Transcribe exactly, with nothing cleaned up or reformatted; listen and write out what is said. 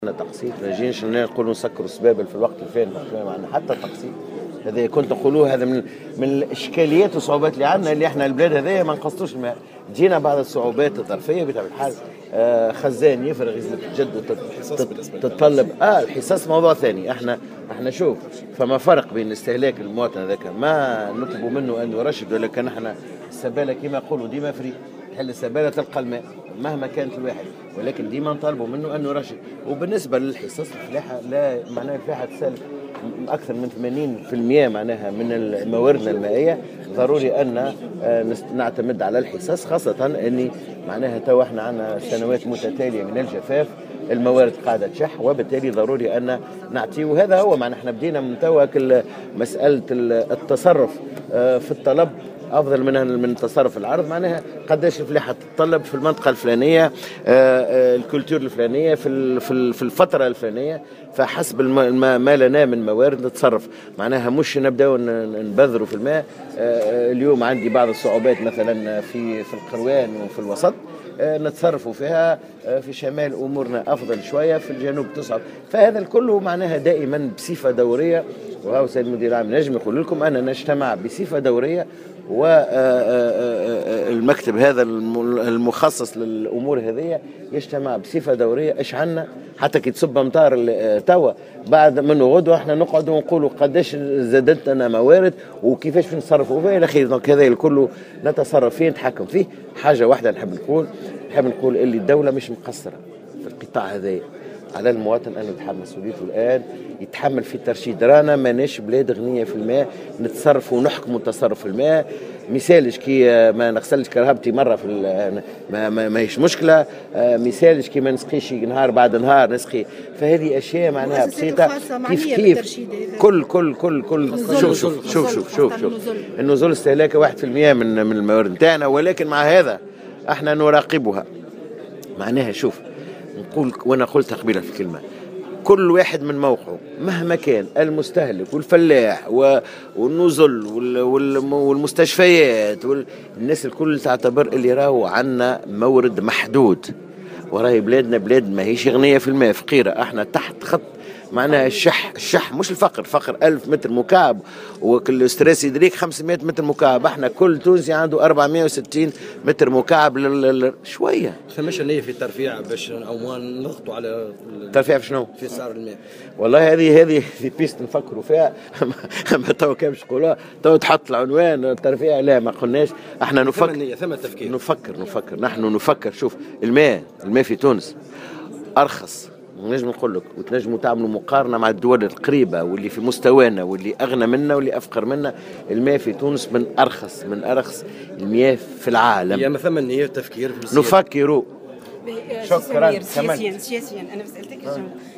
تقسيط ما يجيش نقولوا نسكروا السبابل في الوقت الفاني معنا حتى تقسيط هذا كنت نقولوه هذا من من الاشكاليات والصعوبات اللي عندنا اللي احنا البلاد هذايا ما نقسطوش الماء. جينا بعض الصعوبات الظرفيه بطبيعه الحال آه خزان يفرغ يتجدد تتطلب اه الحصص موضوع ثاني. احنا احنا شوف فما فرق بين استهلاك المواطن هذاك ما نطلبوا منه ان يرشد، ولكن احنا السباله كما يقولوا ديما فري تحل السباله تلقى الماء مهما كانت الواحد، ولكن ديما نطالبوا منه انه يرشد. وبالنسبه للحصص الفلاحه لا معناها الفلاحه تسال اكثر من ثمانين بالمئة معناها من مواردنا المائيه، ضروري ان نعتمد على الحصص، خاصه اني معناها تو احنا عندنا سنوات متتاليه من الجفاف، الموارد قاعده تشح، وبالتالي ضروري ان نعطي. وهذا هو معناها احنا بدينا من تو مساله التصرف في الطلب افضل من من تصرف العرض. معناها قداش الفلاحه تتطلب في المنطقه الفلانيه الكولتور الفلانيه في في الفتره الفلانيه، فحسب ما لنا من موارد نتصرف. معناها مش نبداو نبذروا في الماء. اليوم عندي بعض الصعوبات مثلا في في القروان وفي الوسط نتصرفوا فيها، في شمال امورنا افضل شويه، في الجنوب تصعب. فهذا الكل معناها دائما بصفه دوريه، وهو سيد المدير العام نجم يقول لكم ان نجتمع بصفه دوريه، والمكتب هذا المخصص للامور هذه يجتمع بصفه دوريه. ايش عنا حتى كي تصب امطار توا بعد منه غدوه احنا نقعدوا ونقولوا قداش زادت لنا موارد وكيفاش نتصرفوا فيها الى اخره. دونك هذا الكل نتصرف فيه نتحكم فيه. حاجه واحده نحب نقول نحب نقول اللي الدوله مش مقصره في القطاع هذا، على المواطن أن يتحمل مسؤوليته الآن، يتحمل في الترشيد. رانا ماناش بلاد غنية في الماء نتصرفوا ونحكموا تصرف في الماء. مثالش كي ما نغسلش كرهبتي مرة في ما, ما, ما هيش مشكلة. مثالش كي ما نسقيش نهار بعد نهار نسقي. فهذه أشياء معناها بسيطة كيف كيف كل كل كل كل شوف شوف شوف شوف شوف, شوف. النزول استهلاكه واحد في المية من من الموارد نتاعنا، ولكن مع هذا احنا نراقبها. معناها شوف نقول وانا قلت قبيله في كلمه، كل واحد من موقعه مهما كان المستهلك والفلاح والنزل والمستشفيات والناس الكل تعتبر اللي راهو عنا مورد محدود، وراهي بلادنا بلاد ما هيش غنيه في الماء، فقيره. احنا تحت خط معناها الشح الشح مش الفقر، فقر ألف متر مكعب وكل ستريس يدريك خمسمائة متر مكعب. احنا كل تونسي عنده أربعمائة وستين متر مكعب لل... شويه. فماش نية في الترفيع باش او نضغطوا على الترفيع في شنو؟ في سعر الماء. والله هذه هذه في بيست نفكروا فيها. ما تو كامش نقولوها تو تحط العنوان الترفيع، لا ما قلناش. احنا نفكر ثم ثم التفكير نفكر نفكر نحن نفكر. شوف الماء الماء في تونس ارخص، نجم نقول لك، وتنجموا تعملوا مقارنه مع الدول القريبه واللي في مستوانا واللي اغنى منا واللي افقر منا. الماء في تونس من ارخص من ارخص المياه في العالم. يا مثلا نية تفكير في نفكروا. شكرا. سياسيا سياسيا انا سالتك